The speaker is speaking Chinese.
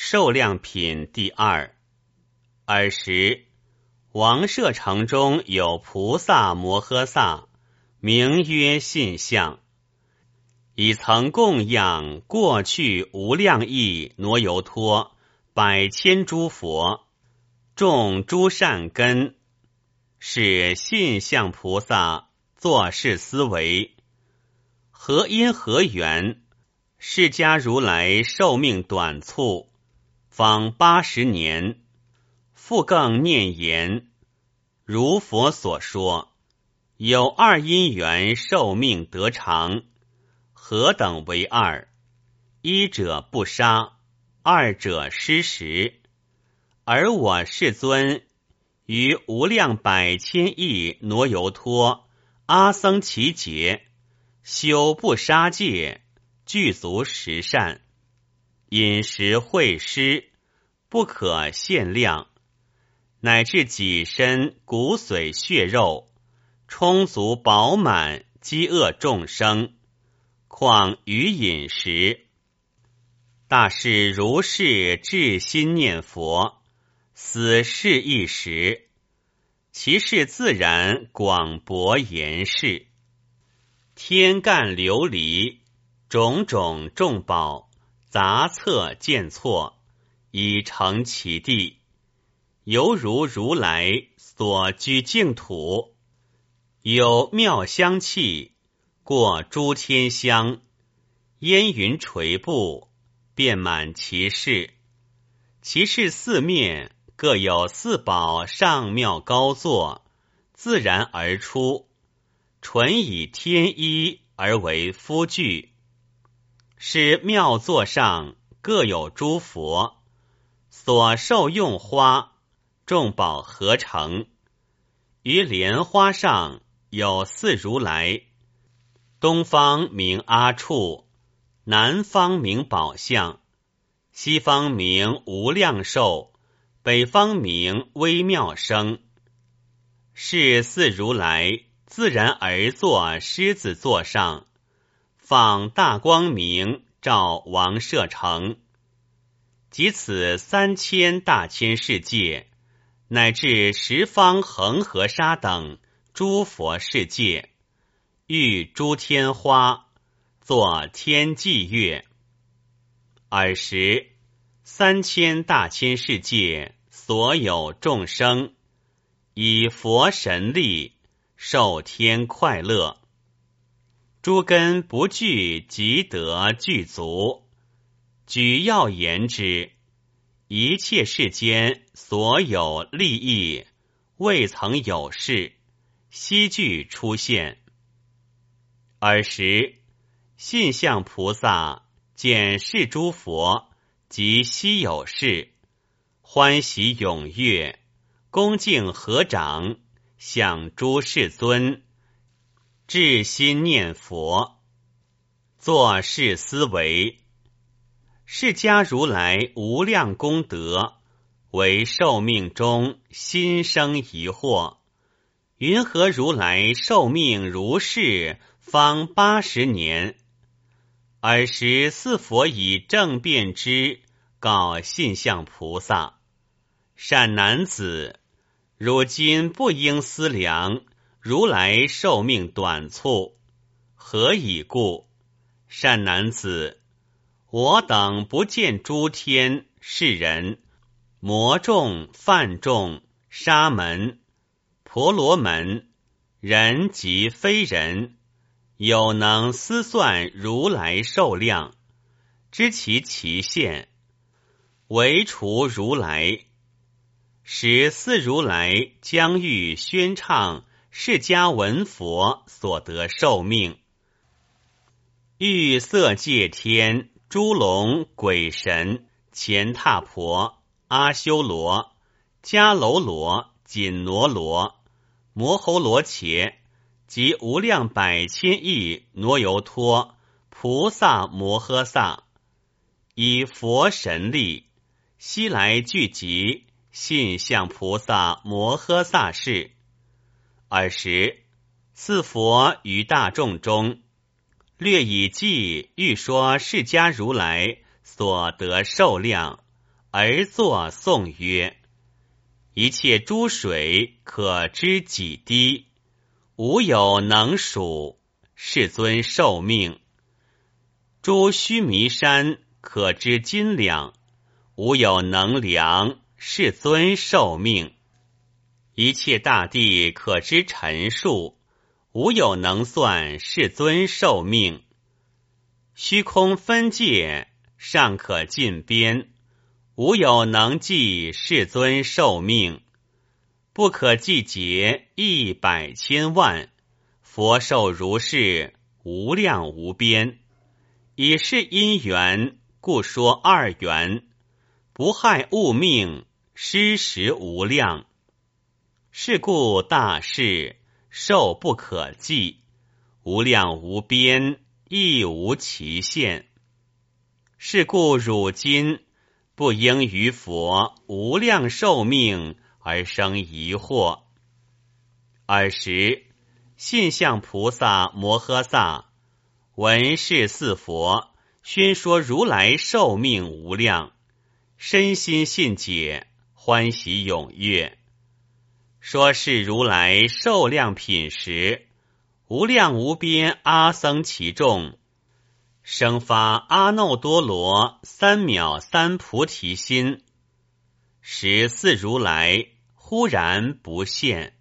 受量品第二。尔时王舍城中有菩萨摩诃萨，名曰信相，已曾供养过去无量亿挪游托百千诸佛，种诸善根，使信相菩萨作是思维：何因何缘，释迦如来寿命短促，方80年，复更念言：如佛所说，有二因缘寿命得长，何等为二？一者不杀，二者失时。而我世尊于无量百千亿挪游托阿僧祇劫，修不杀戒，具足十善，饮食会施，不可限量，乃至己身骨髓血肉充足饱满，饥饿众生，况于饮食。大士如是至心念佛，死是一时，其事自然广博言示。天干流离，种种众宝，杂策见错，已成其地，犹如如来所居净土，有妙香气，过诸天香，烟云垂布，遍满其室。其室四面各有四宝上妙高坐，自然而出，纯以天衣而为夫具。是妙座上各有诸佛，所受用花众宝合成。于莲花上有四如来，东方名阿处，南方名宝相，西方名无量寿，北方名微妙生。是四如来自然而坐狮子座上，放大光明照王舍城，即此3000大千世界，乃至十方恒河沙等诸佛世界，遇诸天花，作天际乐。尔时3000大千世界所有众生，以佛神力受天快乐，诸根不具即得具足。举要言之，一切世间所有利益未曾有事，悉具出现。尔时信相菩萨见是诸佛及悉有事，欢喜踊跃，恭敬合掌，向诸世尊，至心念佛，作是思维：释迦如来无量功德，为寿命中心生疑惑，云何如来寿命如是方80年？尔时四佛以正辩之告信相菩萨：善男子，如今不应思量如来寿命短促，何以故？善男子，我等不见诸天、世人、魔众、梵众、沙门、婆罗门、人及非人，有能思算如来寿量，知其限，唯除如来。使四如来将欲宣唱释迦文佛所得寿命。欲色界天诸龙鬼神乾闼婆、阿修罗、迦楼罗、紧罗罗、摩吼罗伽及无量百千亿挪游托菩萨摩诃萨，以佛神力，悉来聚集信相菩萨摩诃萨事。尔时四佛于大众中，略以记欲说释迦如来所得寿量， 而作颂曰：一切诸水可知几滴，无有能数，世尊受命。诸须弥山可知斤两，无有能量，世尊受命。一切大地可知陈数，无有能算，世尊受命。虚空分界尚可尽边，无有能计，世尊受命。不可计劫100千万，佛寿如是，无量无边。以是因缘，故说二缘，不害物命，施食无量。是故大事，寿不可计，无量无边，亦无其限。是故汝今不应于佛无量寿命而生疑惑。尔时，信相菩萨摩诃萨闻是四佛宣说如来寿命无量，身心信解，欢喜踊跃。说是如来寿量品时，无量无边阿僧祇众生发阿耨多罗三藐三菩提心，时似如来忽然不现。